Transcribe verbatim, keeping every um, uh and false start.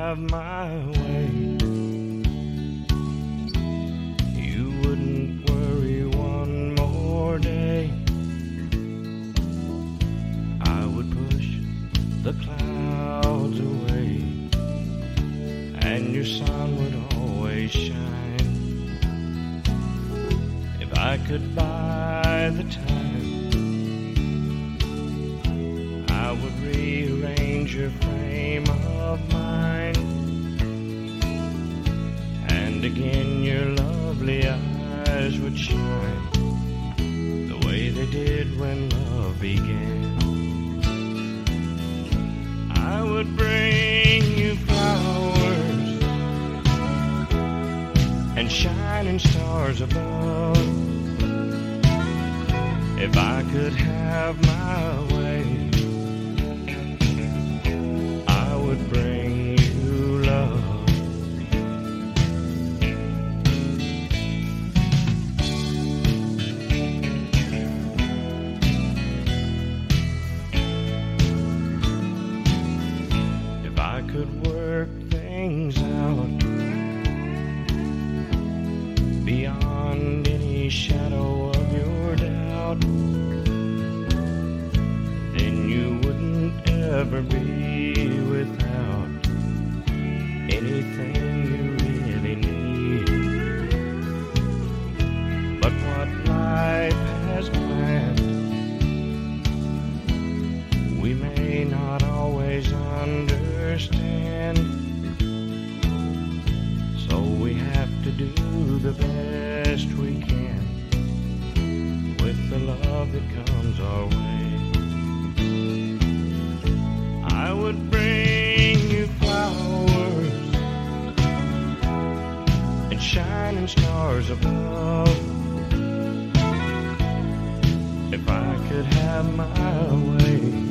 have my way, you wouldn't worry one more day. I would push the clouds away, and your sun would always shine. If I could buy the time, I would rearrange your frame of mind, and again your lovely eyes would shine the way they did when love began. I would bring you flowers and shining stars above. If I could have my way, I would bring you love. If I could work things out beyond any shadow of your doubt, then you wouldn't ever be without anything you really need. But what life has planned, we may not always understand, so we have to do the best we can with the love that comes our way. I would bring you flowers and shining stars above. If I could have my way,